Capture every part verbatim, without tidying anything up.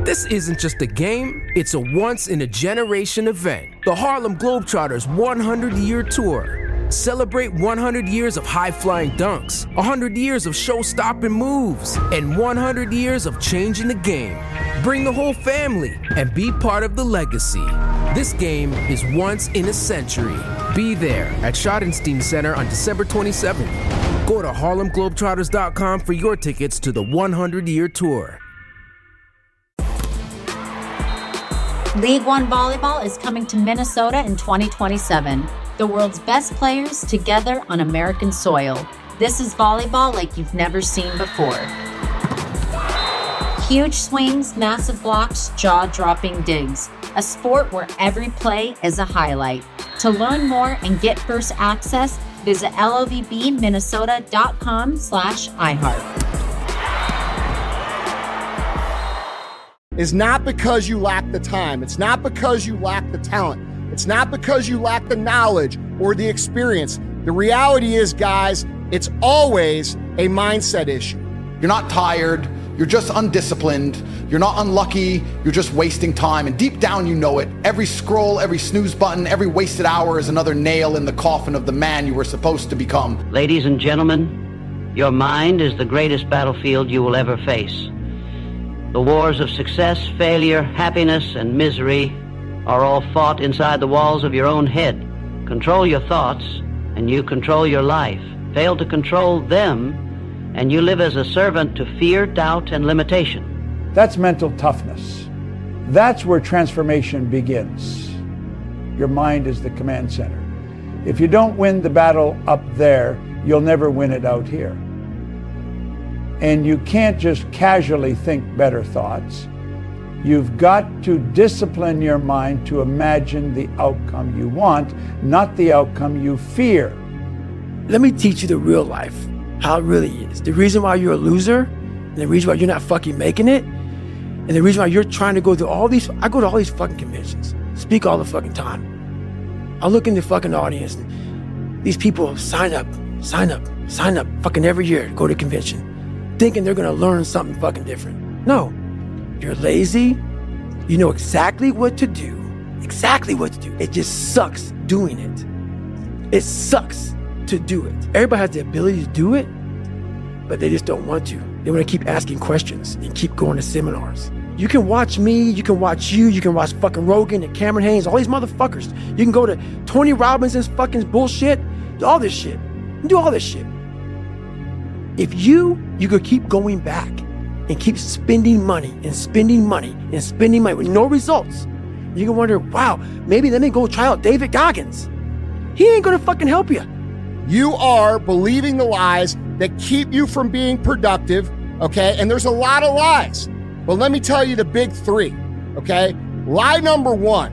This isn't just a game, it's a once-in-a-generation event. The Harlem Globetrotters one hundred year Tour. Celebrate one hundred years of high-flying dunks, one hundred years of show-stopping moves, and one hundred years of changing the game. Bring the whole family and be part of the legacy. This game is once in a century. Be there at Schottenstein Center on December twenty-seventh. Go to Harlem Globetrotters dot com for your tickets to the one hundred year Tour. League One Volleyball is coming to Minnesota in twenty twenty-seven. The world's best players together on American soil. This is volleyball like you've never seen before. Huge swings, massive blocks, jaw-dropping digs. A sport where every play is a highlight. To learn more and get first access, visit lovbminnesota.com slash iHeart. Is not because you lack the time. It's not because you lack the talent. It's not because you lack the knowledge or the experience. The reality is, guys, it's always a mindset issue. You're not tired. You're just undisciplined. You're not unlucky. You're just wasting time. And deep down, you know it. Every scroll, every snooze button, every wasted hour is another nail in the coffin of the man you were supposed to become. Ladies and gentlemen, your mind is the greatest battlefield you will ever face. The wars of success, failure, happiness, and misery are all fought inside the walls of your own head. Control your thoughts, and you control your life. Fail to control them, and you live as a servant to fear, doubt, and limitation. That's mental toughness. That's where transformation begins. Your mind is the command center. If you don't win the battle up there, you'll never win it out here. And you can't just casually think better thoughts. You've got to discipline your mind to imagine the outcome you want, not the outcome you fear. Let me teach you the real life, how it really is. The reason why you're a loser, and the reason why you're not fucking making it, and the reason why you're trying to go through all these, I go to all these fucking conventions, speak all the fucking time. I look in the fucking audience, and these people sign up, sign up, sign up fucking every year to go to convention, thinking they're gonna learn something fucking different. No. You're lazy. You know exactly what to do. Exactly what to do. It just sucks doing it. It sucks to do it. Everybody has the ability to do it, but they just don't want to. They want to keep asking questions and keep going to seminars. You can watch me, you can watch you, you can watch fucking Rogan and Cameron Haynes, all these motherfuckers. You can go to Tony Robinson's fucking bullshit, all this shit. You can do all this shit. If you, you could keep going back and keep spending money and spending money and spending money with no results, you can wonder, wow, maybe let me go try out David Goggins. He ain't gonna fucking help you. You are believing the lies that keep you from being productive, okay? And there's a lot of lies. But let me tell you the big three, okay? Lie number one,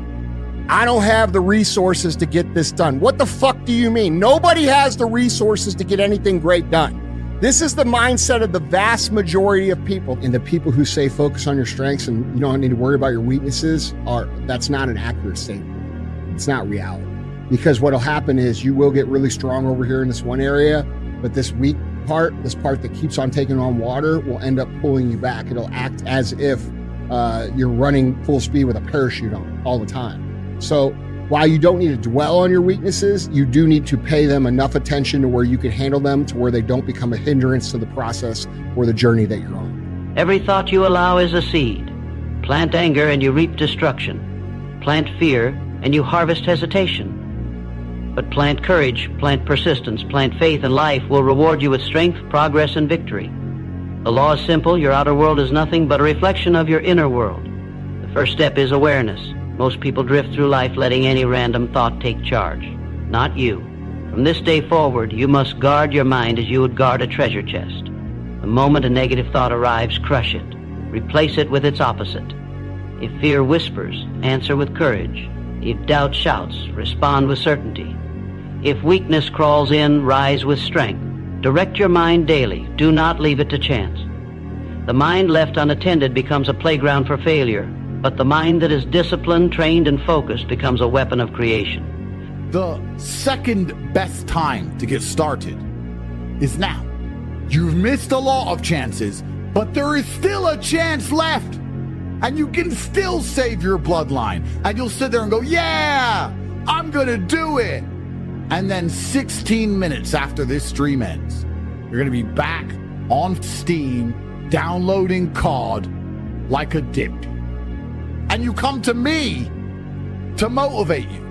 I don't have the resources to get this done. What the fuck do you mean? Nobody has the resources to get anything great done. This is the mindset of the vast majority of people. And the people who say focus on your strengths and you don't need to worry about your weaknesses, are that's not an accurate statement. It's not reality. Because what'll happen is you will get really strong over here in this one area, but this weak part, this part that keeps on taking on water, will end up pulling you back. It'll act as if uh, you're running full speed with a parachute on all the time. So while you don't need to dwell on your weaknesses, you do need to pay them enough attention to where you can handle them to where they don't become a hindrance to the process or the journey that you're on. Every thought you allow is a seed. Plant anger and you reap destruction. Plant fear and you harvest hesitation. But plant courage, plant persistence, plant faith, and life will reward you with strength, progress, and victory. The law is simple. Your outer world is nothing but a reflection of your inner world. The first step is awareness. Most people drift through life letting any random thought take charge. Not you. From this day forward, you must guard your mind as you would guard a treasure chest. The moment a negative thought arrives, crush it. Replace it with its opposite. If fear whispers, answer with courage. If doubt shouts, respond with certainty. If weakness crawls in, rise with strength. Direct your mind daily. Do not leave it to chance. The mind left unattended becomes a playground for failure. But the mind that is disciplined, trained, and focused becomes a weapon of creation. The second best time to get started is now. You've missed the law of chances, but there is still a chance left. And you can still save your bloodline. And you'll sit there and go, yeah, I'm going to do it. And then sixteen minutes after this stream ends, you're going to be back on Steam, downloading C O D like a dip. And you come to me to motivate you.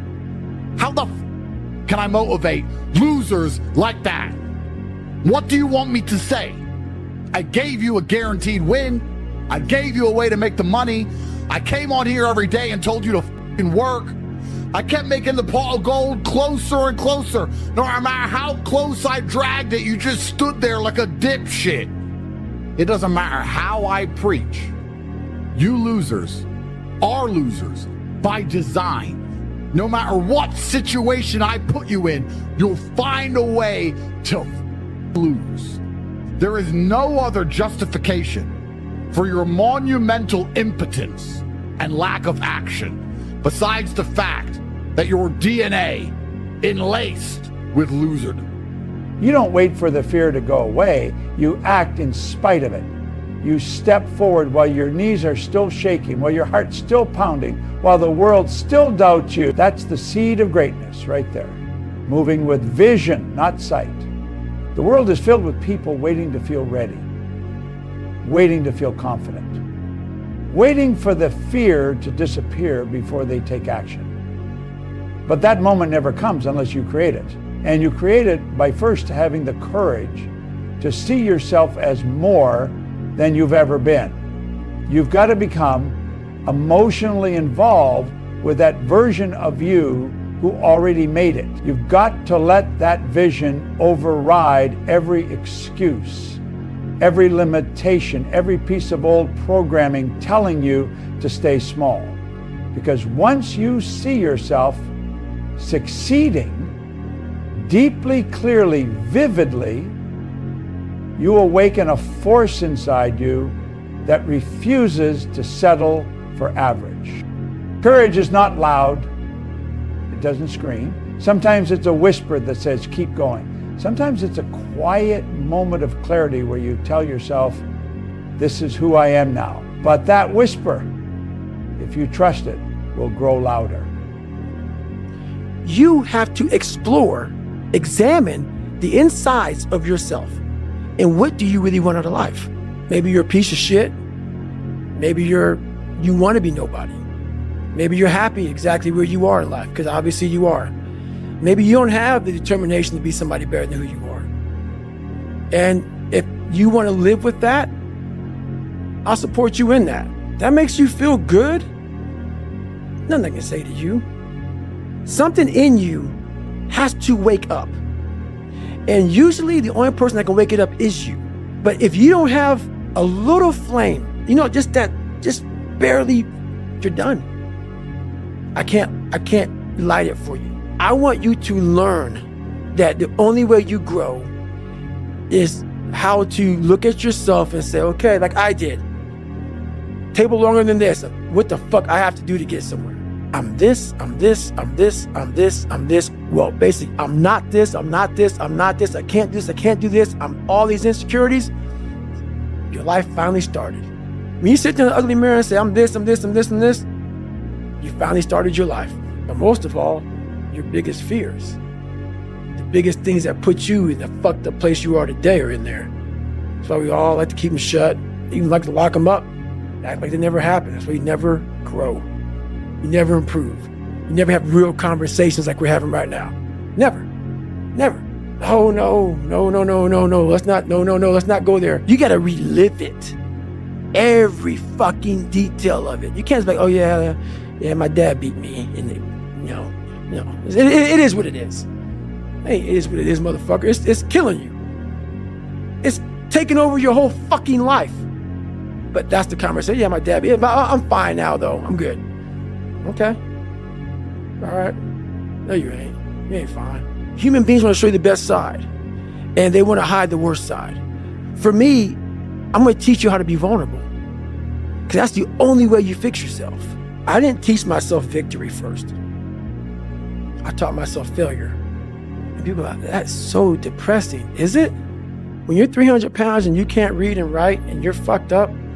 How the f- can I motivate losers like that? What do you want me to say? I gave you a guaranteed win. I gave you a way to make the money. I came on here every day and told you to f***ing work. I kept making the pot of gold closer and closer. No matter how close I dragged it, you just stood there like a dipshit. It doesn't matter how I preach. You losers are losers by design. No matter what situation I put you in, you'll find a way to f- lose. There is no other justification for your monumental impotence and lack of action, besides the fact that your D N A enlaced with loserdom. You don't wait for the fear to go away. You act in spite of it. You step forward while your knees are still shaking, while your heart's still pounding, while the world still doubts you. That's the seed of greatness right there. Moving with vision, not sight. The world is filled with people waiting to feel ready, waiting to feel confident, waiting for the fear to disappear before they take action. But that moment never comes unless you create it. And you create it by first having the courage to see yourself as more than you've ever been. You've got to become emotionally involved with that version of you who already made it. You've got to let that vision override every excuse, every limitation, every piece of old programming telling you to stay small. Because once you see yourself succeeding deeply, clearly, vividly, you awaken a force inside you that refuses to settle for average. Courage is not loud. It doesn't scream. Sometimes it's a whisper that says, keep going. Sometimes it's a quiet moment of clarity where you tell yourself, this is who I am now. But that whisper, if you trust it, will grow louder. You have to explore, examine the insides of yourself. And what do you really want out of life? Maybe you're a piece of shit. Maybe you're, you want to be nobody. Maybe you're happy exactly where you are in life, because obviously you are. Maybe you don't have the determination to be somebody better than who you are. And if you want to live with that, I'll support you in that. That makes you feel good. Nothing I can say to you. Something in you has to wake up. And usually the only person that can wake it up is you. But if you don't have a little flame, you know, just that, just barely, you're done. I can't, I can't light it for you. I want you to learn that the only way you grow is how to look at yourself and say, okay, like I did. Table longer than this. What the fuck I have to do to get somewhere? I'm this, I'm this, I'm this, I'm this, I'm this. Well, basically, I'm not this, I'm not this, I'm not this, I can't do this, I can't do this. I'm all these insecurities. Your life finally started. When you sit in the ugly mirror and say, I'm this, I'm this, I'm this, and this, you finally started your life. But most of all, your biggest fears. The biggest things that put you in the fucked up place you are today are in there. That's why we all like to keep them shut, even like to lock them up, act like they never happened. That's why you never grow. You never improve. You never have real conversations like we're having right now. Never. Never. Oh, no, no, no, no, no, no. Let's not, no, no, no, let's not go there. You got to relive it. Every fucking detail of it. You can't just be like, oh, yeah, yeah, my dad beat me. And, it, you know, you know, it, it, it is what it is. Hey, it is what it is, motherfucker. It's, it's killing you. It's taking over your whole fucking life. But that's the conversation. Yeah, my dad beat me. I'm fine now, though. I'm good. Okay. All right. No, you ain't. You ain't fine. Human beings want to show you the best side, and they want to hide the worst side. For me, I'm going to teach you how to be vulnerable, because that's the only way you fix yourself. I didn't teach myself victory first. I taught myself failure. And people are like, that's so depressing. Is it? When you're three hundred pounds and you can't read and write and you're fucked up,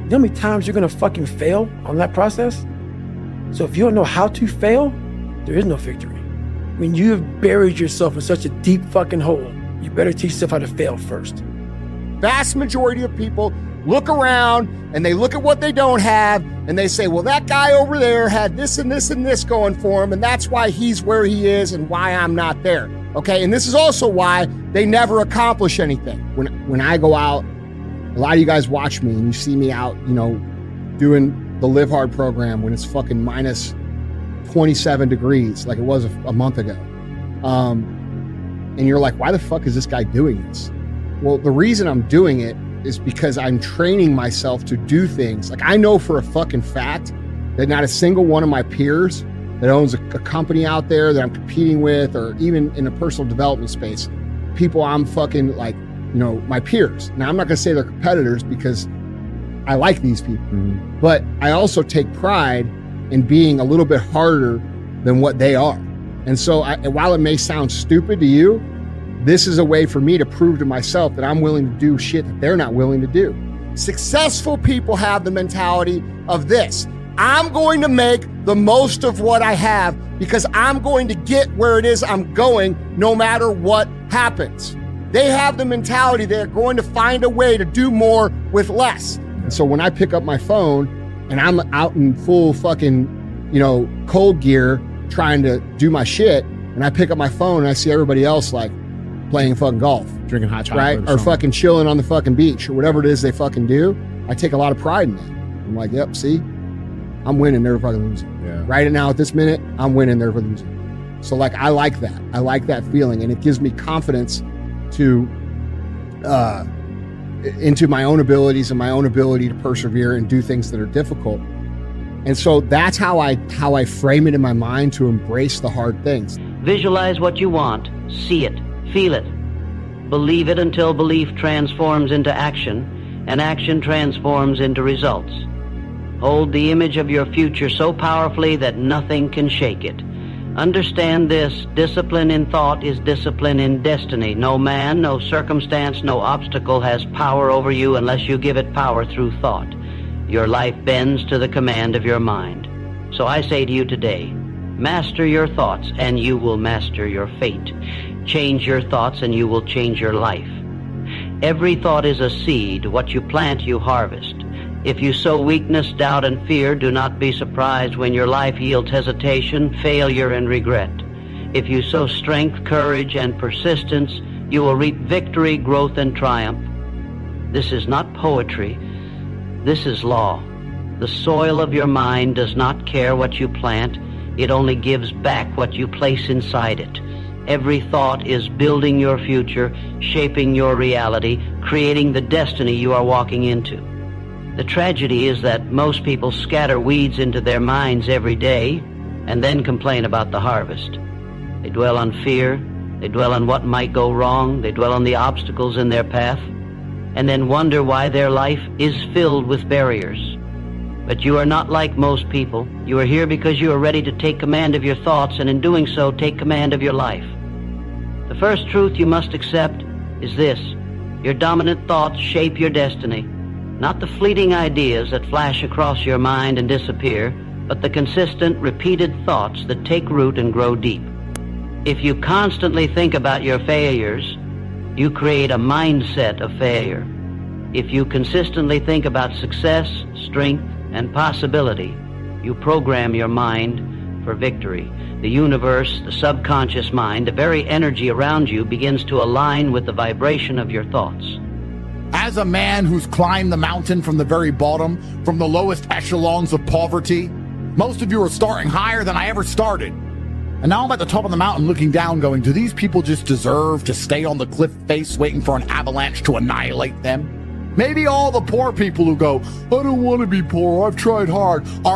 You know how many times you're gonna fucking fail on that process? So if you don't know how to fail, there is no victory. When you have buried yourself in such a deep fucking hole, you better teach yourself how to fail first. Vast majority of people look around and they look at what they don't have and they say, well, that guy over there had this and this and this going for him, and that's why he's where he is and why I'm not there. Okay, and this is also why they never accomplish anything. When when I go out, a lot of you guys watch me and you see me out, you know, doing the Live Hard program when it's fucking minus twenty-seven degrees like it was a, a month ago. Um, and you're like, why the fuck is this guy doing this? Well, the reason I'm doing it is because I'm training myself to do things. Like, I know for a fucking fact that not a single one of my peers that owns a, a company out there that I'm competing with, or even in a personal development space, people I'm fucking like, you know, my peers. Now, I'm not going to say they're competitors because I like these people, mm-hmm. but I also take pride in being a little bit harder than what they are. And so I, while it may sound stupid to you, this is a way for me to prove to myself that I'm willing to do shit that they're not willing to do. Successful people have the mentality of this. I'm going to make the most of what I have because I'm going to get where it is I'm going no matter what happens. They have the mentality they're going to find a way to do more with less. And so when I pick up my phone and I'm out in full fucking, you know, cold gear trying to do my shit, and I pick up my phone and I see everybody else like playing fucking golf, drinking hot chocolate, right? Or, or fucking chilling on the fucking beach or whatever it is they fucking do. I take a lot of pride in that. I'm like, yep, see, I'm winning, they're fucking losing. Yeah. Right now at this minute, I'm winning, they're losing. So like, I like that. I like that feeling, and it gives me confidence to, uh, into my own abilities and my own ability to persevere and do things that are difficult. And so that's how I how I frame it in my mind, to embrace the hard things. Visualize what you want, see it, feel it. Believe it until belief transforms into action, and action transforms into results. Hold the image of your future so powerfully that nothing can shake it. Understand this: discipline in thought is discipline in destiny. No man, no circumstance, no obstacle has power over you unless you give it power through thought. Your life bends to the command of your mind. So I say to you today, master your thoughts and you will master your fate. Change your thoughts and you will change your life. Every thought is a seed. What you plant, you harvest. If you sow weakness, doubt, and fear, do not be surprised when your life yields hesitation, failure, and regret. If you sow strength, courage, and persistence, you will reap victory, growth, and triumph. This is not poetry. This is law. The soil of your mind does not care what you plant. It only gives back what you place inside it. Every thought is building your future, shaping your reality, creating the destiny you are walking into. The tragedy is that most people scatter weeds into their minds every day and then complain about the harvest. They dwell on fear, they dwell on what might go wrong, they dwell on the obstacles in their path, and then wonder why their life is filled with barriers. But you are not like most people. You are here because you are ready to take command of your thoughts, and in doing so, take command of your life. The first truth you must accept is this: your dominant thoughts shape your destiny. Not the fleeting ideas that flash across your mind and disappear, but the consistent, repeated thoughts that take root and grow deep. If you constantly think about your failures, you create a mindset of failure. If you consistently think about success, strength, and possibility, you program your mind for victory. The universe, the subconscious mind, the very energy around you begins to align with the vibration of your thoughts. As a man who's climbed the mountain from the very bottom, from the lowest echelons of poverty, most of you are starting higher than I ever started. And now I'm at the top of the mountain looking down going, do these people just deserve to stay on the cliff face waiting for an avalanche to annihilate them? Maybe all the poor people who go, I don't want to be poor, I've tried hard, are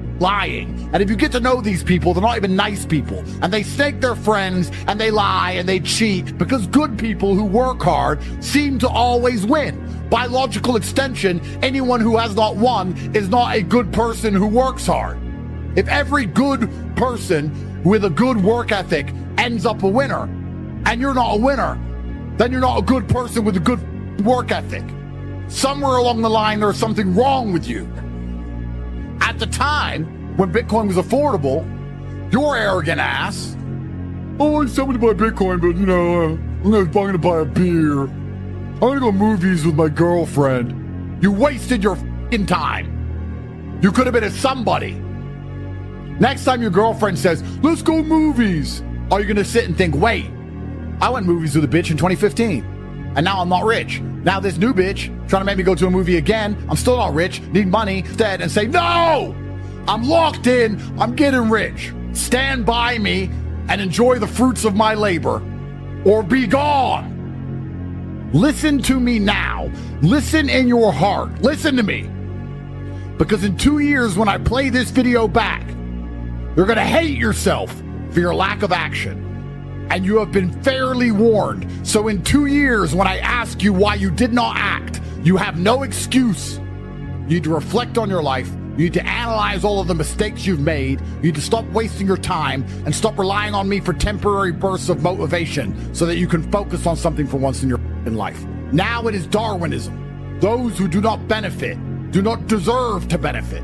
lying. And if you get to know these people, they're not even nice people. And they snake their friends, and they lie, and they cheat, because good people who work hard seem to always win. By logical extension, anyone who has not won is not a good person who works hard. If every good person with a good work ethic ends up a winner, and you're not a winner, then you're not a good person with a good work ethic. somewhere along the line, there's something wrong with you. At the time, when Bitcoin was affordable, your arrogant ass, oh, I said to buy Bitcoin, but, you know, uh, I'm going to buy a beer. I'm going to go to movies with my girlfriend. You wasted your f***ing time. You could have been a somebody. Next time your girlfriend says, let's go movies, are you going to sit and think, wait, I went movies with a bitch in twenty fifteen, and now I'm not rich. Now this new bitch trying to make me go to a movie again, I'm still not rich, need money instead, and say, no, I'm locked in, I'm getting rich. Stand by me and enjoy the fruits of my labor, or be gone. Listen to me now. Listen in your heart. Listen to me. Because in two years when I play this video back, you're going to hate yourself for your lack of action. And you have been fairly warned. So in two years, when I ask you why you did not act, you have no excuse. You need to reflect on your life. You need to analyze all of the mistakes you've made. You need to stop wasting your time and stop relying on me for temporary bursts of motivation so that you can focus on something for once in your life. Now it is Darwinism. Those who do not benefit do not deserve to benefit.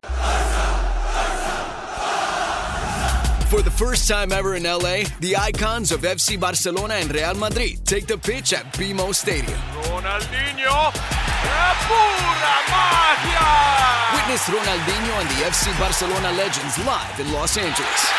For the first time ever in L A, the icons of F C Barcelona and Real Madrid take the pitch at B M O Stadium. Ronaldinho, pura magia! Witness Ronaldinho and the F C Barcelona legends live in Los Angeles.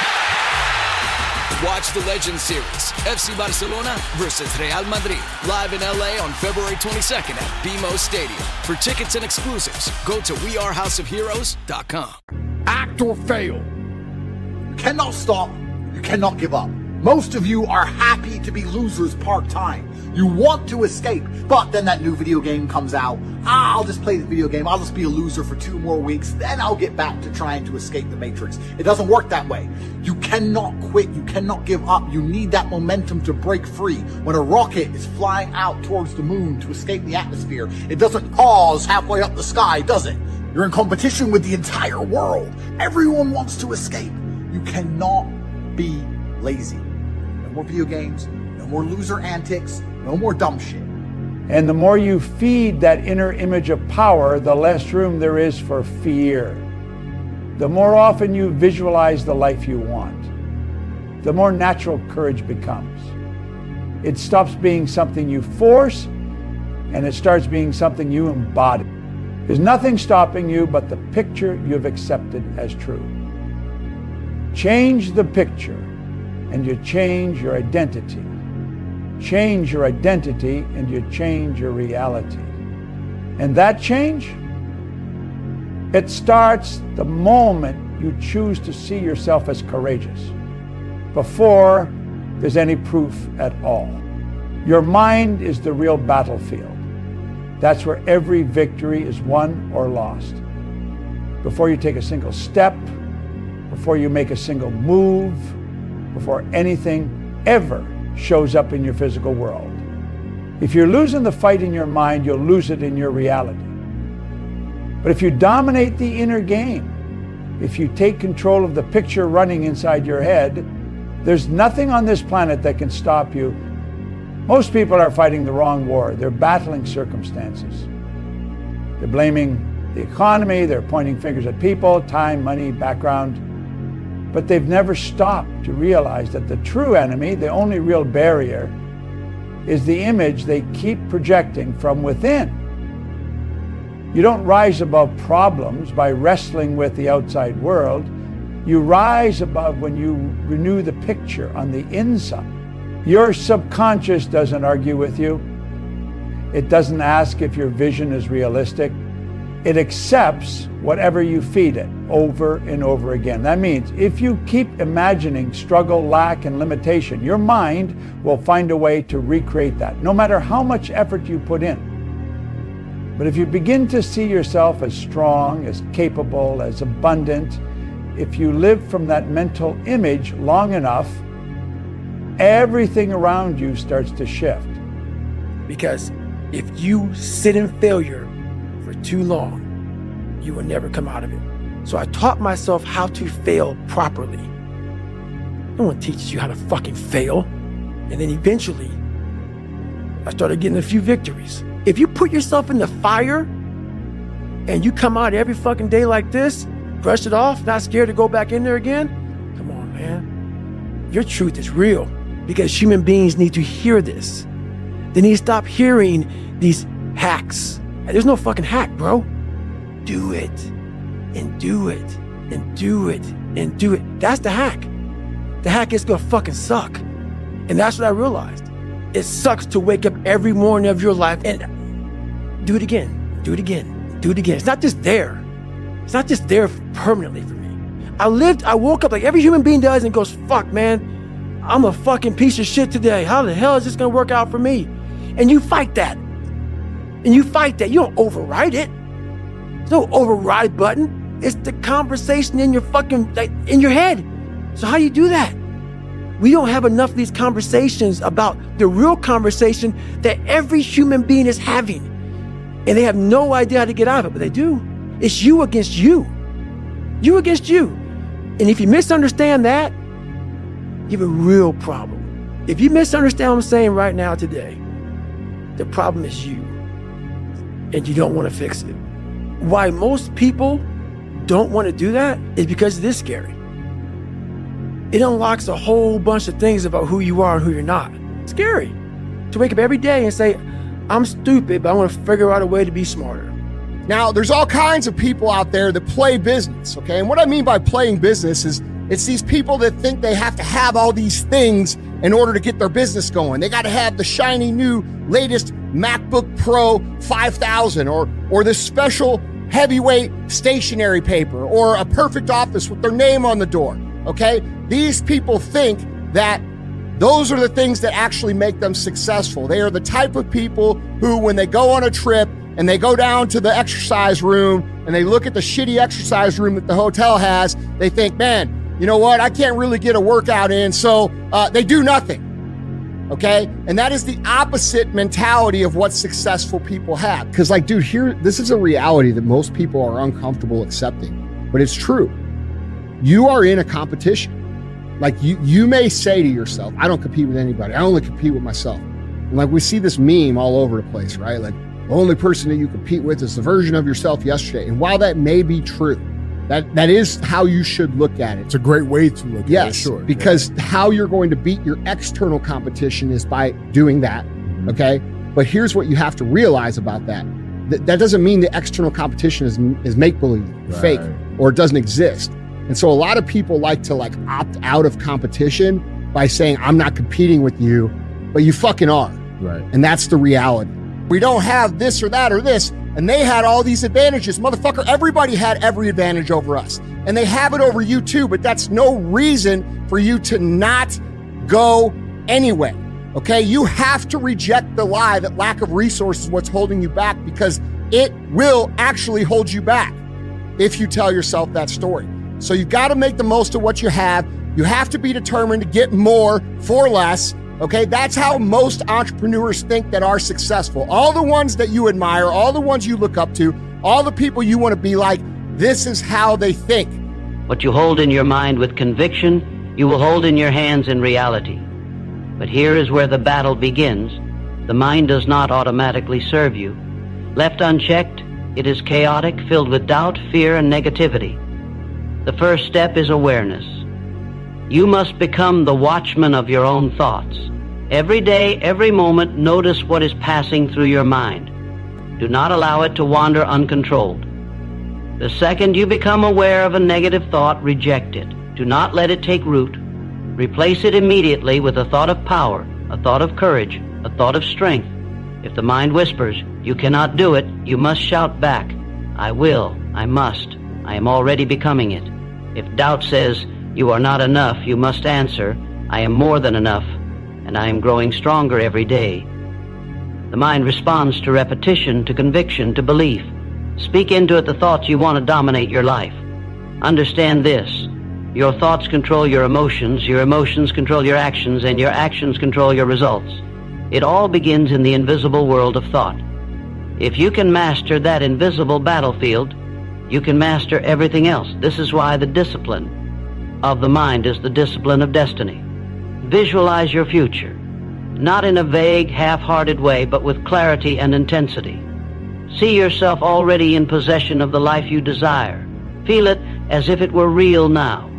Watch the Legends Series, F C Barcelona versus Real Madrid, live in L A on February twenty-second at B M O Stadium. For tickets and exclusives, go to we are house of heroes dot com. Act or fail. You cannot stop. You cannot give up. Most of you are happy to be losers part-time. You want to escape, but then that new video game comes out. Ah, I'll just play the video game. I'll just be a loser for two more weeks. Then I'll get back to trying to escape the Matrix. It doesn't work that way. You cannot quit. You cannot give up. You need that momentum to break free. When a rocket is flying out towards the moon to escape the atmosphere, it doesn't pause halfway up the sky, does it? You're in competition with the entire world. Everyone wants to escape. You cannot be lazy. No more video games, no more loser antics, no more dumb shit. And the more you feed that inner image of power, the less room there is for fear. The more often you visualize the life you want, the more natural courage becomes. It stops being something you force, and it starts being something you embody. There's nothing stopping you but the picture you've accepted as true. Change the picture, and you change your identity. Change your identity, and you change your reality. And that change, it starts the moment you choose to see yourself as courageous, before there's any proof at all. Your mind is the real battlefield. That's where every victory is won or lost. Before you take a single step, before you make a single move, before anything ever shows up in your physical world. If you're losing the fight in your mind, you'll lose it in your reality. But if you dominate the inner game, if you take control of the picture running inside your head, there's nothing on this planet that can stop you. Most people are fighting the wrong war. They're battling circumstances. They're blaming the economy, they're pointing fingers at people, time, money, background. But they've never stopped to realize that the true enemy, the only real barrier, is the image they keep projecting from within. You don't rise above problems by wrestling with the outside world. You rise above when you renew the picture on the inside. Your subconscious doesn't argue with you. It doesn't ask if your vision is realistic. It accepts whatever you feed it over and over again. That means if you keep imagining struggle, lack, and limitation, your mind will find a way to recreate that, no matter how much effort you put in. But if you begin to see yourself as strong, as capable, as abundant, if you live from that mental image long enough, everything around you starts to shift. Because if you sit in failure for too long, you will never come out of it. So I taught myself how to fail properly. No one teaches you how to fucking fail. And then eventually, I started getting a few victories. If you put yourself in the fire and you come out every fucking day like this, brush it off, not scared to go back in there again, come on, man. Your truth is real because human beings need to hear this. They need to stop hearing these hacks. There's no fucking hack, bro. Do it and do it and do it and do it. That's the hack. The hack is gonna fucking suck. And that's what I realized. It sucks to wake up every morning of your life and do it again, do it again, do it again. It's not just there. It's not just there permanently for me. I lived, I woke up like every human being does and goes, fuck, man, I'm a fucking piece of shit today. How the hell is this gonna work out for me? And you fight that. And you fight that. You don't override it. There's no override button. It's the conversation in your fucking, like, in your head. So how do you do that? We don't have enough of these conversations about the real conversation that every human being is having. And they have no idea how to get out of it, but they do. It's you against you. You against you. And if you misunderstand that, you have a real problem. If you misunderstand what I'm saying right now today, the problem is you. And you don't want to fix it. Why most people don't want to do that is because it is scary. It unlocks a whole bunch of things about who you are and who you're not. It's scary to wake up every day and say, I'm stupid, but I want to figure out a way to be smarter. Now, there's all kinds of people out there that play business, okay? And what I mean by playing business is it's these people that think they have to have all these things in order to get their business going. They got to have the shiny new latest MacBook Pro five thousand or or this special heavyweight stationery paper or a perfect office with their name on the door, okay? These people think that those are the things that actually make them successful. They are the type of people who, when they go on a trip and they go down to the exercise room and they look at the shitty exercise room that the hotel has, they think, man, you know what? I can't really get a workout in, so uh, they do nothing, okay? And that is the opposite mentality of what successful people have. Because, like, dude, here, this is a reality that most people are uncomfortable accepting, but it's true. You are in a competition. Like, you, you may say to yourself, I don't compete with anybody. I only compete with myself. And, like, we see this meme all over the place, right? Like, the only person that you compete with is the version of yourself yesterday. And while that may be true, That that is how you should look at it. It's a great way to look yes, at it, sure. Because yeah. how you're going to beat your external competition is by doing that, mm-hmm. okay? But here's what you have to realize about that. Th- that doesn't mean the external competition is is make-believe, right. fake, or it doesn't exist. And so a lot of people like to like opt out of competition by saying, I'm not competing with you, but you fucking are. Right. And that's the reality. We don't have this or that or this. And they had all these advantages. Motherfucker, everybody had every advantage over us. And they have it over you too, but that's no reason for you to not go anyway. Okay? You have to reject the lie that lack of resources is what's holding you back, because it will actually hold you back if you tell yourself that story. So you got to make the most of what you have. You have to be determined to get more for less. Okay, that's how most entrepreneurs think that are successful. All the ones that you admire, all the ones you look up to, all the people you want to be like, this is how they think. What you hold in your mind with conviction, you will hold in your hands in reality. But here is where the battle begins. The mind does not automatically serve you. Left unchecked, it is chaotic, filled with doubt, fear, and negativity. The first step is awareness. You must become the watchman of your own thoughts. Every day, every moment, notice what is passing through your mind. Do not allow it to wander uncontrolled. The second you become aware of a negative thought, reject it. Do not let it take root. Replace it immediately with a thought of power, a thought of courage, a thought of strength. If the mind whispers, you cannot do it, you must shout back, I will, I must, I am already becoming it. If doubt says, you are not enough, you must answer, I am more than enough, and I am growing stronger every day. The mind responds to repetition, to conviction, to belief. Speak into it the thoughts you want to dominate your life. Understand this. Your thoughts control your emotions, your emotions control your actions, and your actions control your results. It all begins in the invisible world of thought. If you can master that invisible battlefield, you can master everything else. This is why the discipline of the mind is the discipline of destiny. Visualize your future. not in a vague, half-hearted way, but with clarity and intensity. See yourself already in possession of the life you desire. Feel it as if it were real now.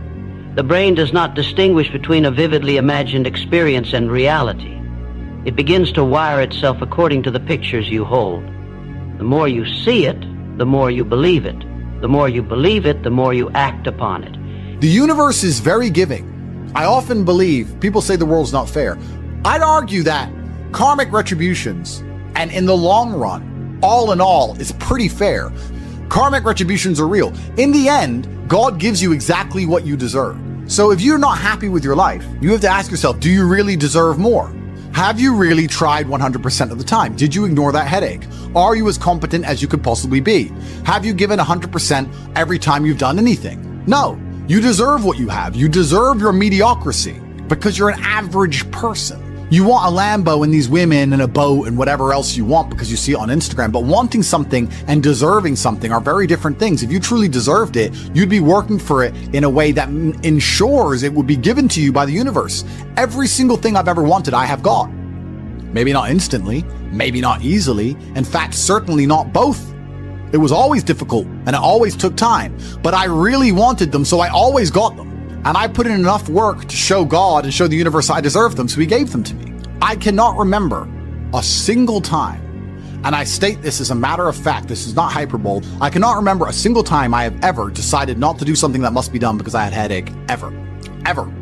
The brain does not distinguish between a vividly imagined experience and reality. It begins to wire itself according to the pictures you hold. The more you see it, the more you believe it. The more you believe it, the more you act upon it. The universe is very giving. I often believe people say the world's not fair. I'd argue that karmic retributions, and in the long run, all in all, is pretty fair. Karmic retributions are real. In the end, God gives you exactly what you deserve. So if you're not happy with your life, you have to ask yourself, do you really deserve more? Have you really tried one hundred percent of the time? Did you ignore that headache? Are you as competent as you could possibly be? Have you given one hundred percent every time you've done anything? No. You deserve what you have. You deserve your mediocrity because you're an average person. You want a Lambo and these women and a boat and whatever else you want because you see it on Instagram. But wanting something and deserving something are very different things. If you truly deserved it, you'd be working for it in a way that ensures it would be given to you by the universe. Every single thing I've ever wanted, I have got. Maybe not instantly, maybe not easily. In fact, certainly not both. It was always difficult and it always took time, but I really wanted them, so I always got them. And I put in enough work to show God and show the universe I deserved them, so he gave them to me. I cannot remember a single time, and I state this as a matter of fact, this is not hyperbole, I cannot remember a single time I have ever decided not to do something that must be done because I had a headache, ever, ever.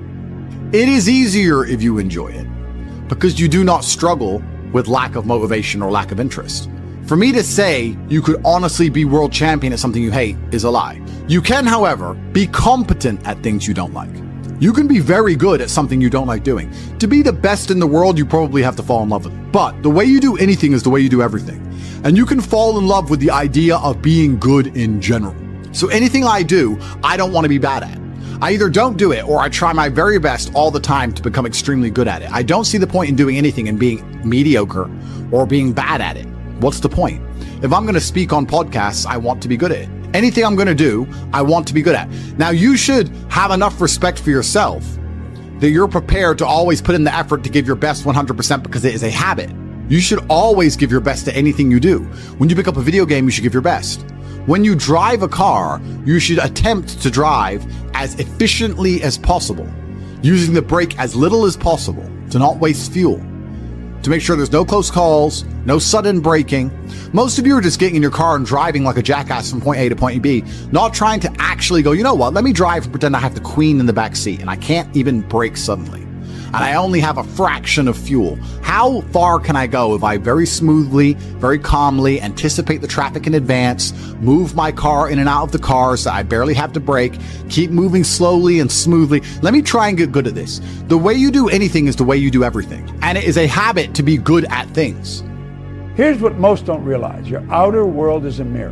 It is easier if you enjoy it, because you do not struggle with lack of motivation or lack of interest. For me to say you could honestly be world champion at something you hate is a lie. You can, however, be competent at things you don't like. You can be very good at something you don't like doing. To be the best in the world, you probably have to fall in love with it. But the way you do anything is the way you do everything. And you can fall in love with the idea of being good in general. So anything I do, I don't want to be bad at. I either don't do it or I try my very best all the time to become extremely good at it. I don't see the point in doing anything and being mediocre or being bad at it. What's the point? If I'm going to speak on podcasts, I want to be good at it. Anything I'm going to do, I want to be good at. Now, you should have enough respect for yourself that you're prepared to always put in the effort to give your best one hundred percent because it is a habit. You should always give your best to anything you do. When you pick up a video game, you should give your best. When you drive a car, you should attempt to drive as efficiently as possible, using the brake as little as possible to not waste fuel, to make sure there's no close calls, no sudden braking. Most of you are just getting in your car and driving like a jackass from point A to point B, not trying to actually go, you know what, let me drive and pretend I have the queen in the back seat and I can't even brake suddenly. And I only have a fraction of fuel. How far can I go if I very smoothly, very calmly anticipate the traffic in advance, move my car in and out of the cars that I barely have to brake, keep moving slowly and smoothly? Let me try and get good at this. The way you do anything is the way you do everything. And it is a habit to be good at things. Here's what most don't realize. Your outer world is a mirror.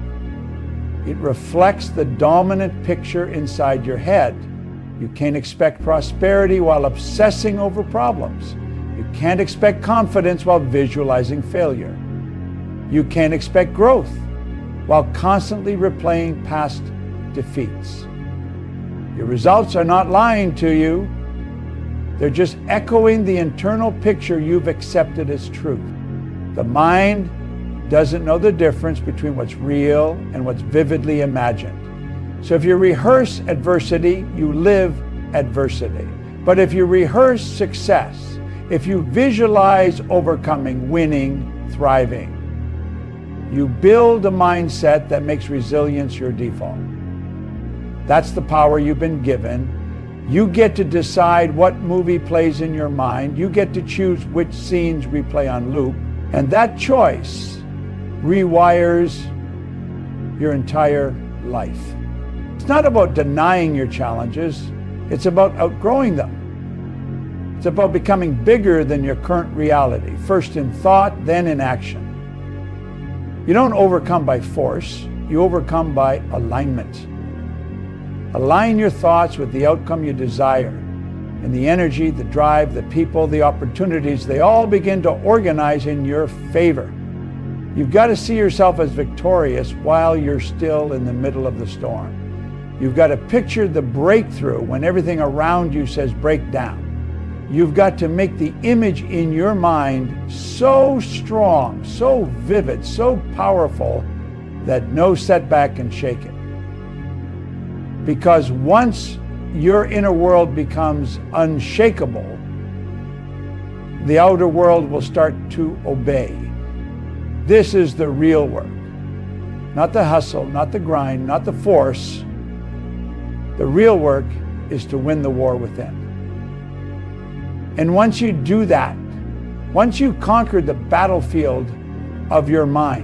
It reflects the dominant picture inside your head. You can't expect prosperity while obsessing over problems. You can't expect confidence while visualizing failure. You can't expect growth while constantly replaying past defeats. Your results are not lying to you. They're just echoing the internal picture you've accepted as truth. The mind doesn't know the difference between what's real and what's vividly imagined. So if you rehearse adversity, you live adversity. But if you rehearse success, if you visualize overcoming, winning, thriving, you build a mindset that makes resilience your default. That's the power you've been given. You get to decide what movie plays in your mind. You get to choose which scenes replay on loop. And that choice rewires your entire life. It's not about denying your challenges. It's about outgrowing them. It's about becoming bigger than your current reality, first in thought, then in action. You don't overcome by force. You overcome by alignment. Align your thoughts with the outcome you desire. And the energy, the drive, the people, the opportunities, they all begin to organize in your favor. You've got to see yourself as victorious while you're still in the middle of the storm. You've got to picture the breakthrough when everything around you says break down. You've got to make the image in your mind so strong, so vivid, so powerful that no setback can shake it. Because once your inner world becomes unshakable, the outer world will start to obey. This is the real work. Not the hustle, not the grind, not the force. The real work is to win the war within. And once you do that, once you conquer the battlefield of your mind,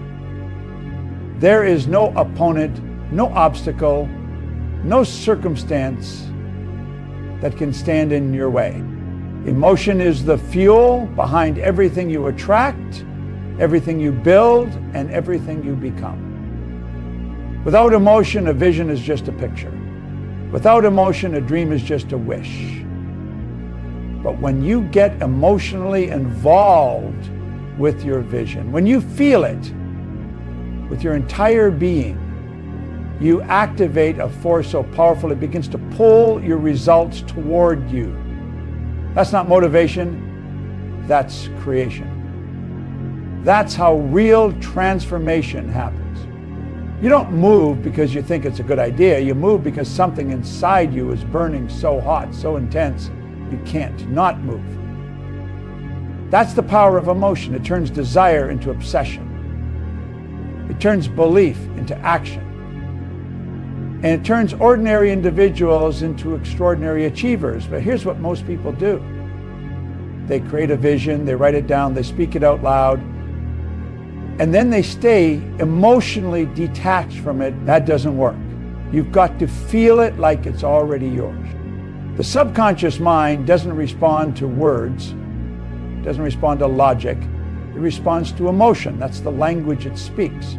there is no opponent, no obstacle, no circumstance that can stand in your way. Emotion is the fuel behind everything you attract, everything you build, and everything you become. Without emotion, a vision is just a picture. Without emotion, a dream is just a wish. But when you get emotionally involved with your vision, when you feel it with your entire being, you activate a force so powerful it begins to pull your results toward you. That's not motivation, that's creation. That's how real transformation happens. You don't move because you think it's a good idea. You move because something inside you is burning so hot, so intense, you can't not move. That's the power of emotion. It turns desire into obsession. It turns belief into action. And it turns ordinary individuals into extraordinary achievers. But here's what most people do. They create a vision, they write it down, they speak it out loud, and then they stay emotionally detached from it. That doesn't work. You've got to feel it like it's already yours. The subconscious mind doesn't respond to words, it doesn't respond to logic, it responds to emotion. That's the language it speaks.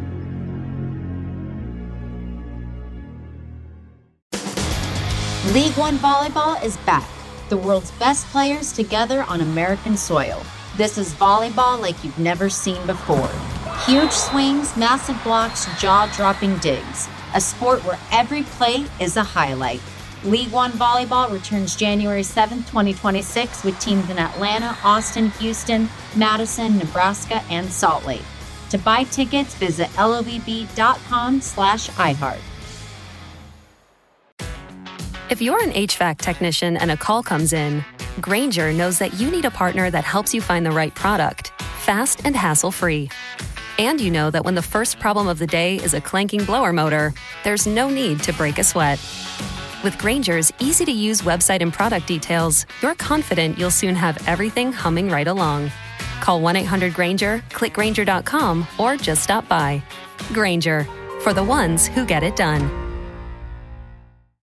League One Volleyball is back. The world's best players together on American soil. This is volleyball like you've never seen before. Huge swings, massive blocks, jaw-dropping digs. A sport where every play is a highlight. League One Volleyball returns January seventh, twenty twenty-six with teams in Atlanta, Austin, Houston, Madison, Nebraska, and Salt Lake. To buy tickets, visit lovb.com slash iHeart. If you're an H V A C technician and a call comes in, Grainger knows that you need a partner that helps you find the right product, fast and hassle-free. And you know that when the first problem of the day is a clanking blower motor, there's no need to break a sweat. With Grainger's easy-to-use website and product details, you're confident you'll soon have everything humming right along. Call one eight hundred Grainger, click Grainger dot com, or just stop by. Grainger, for the ones who get it done.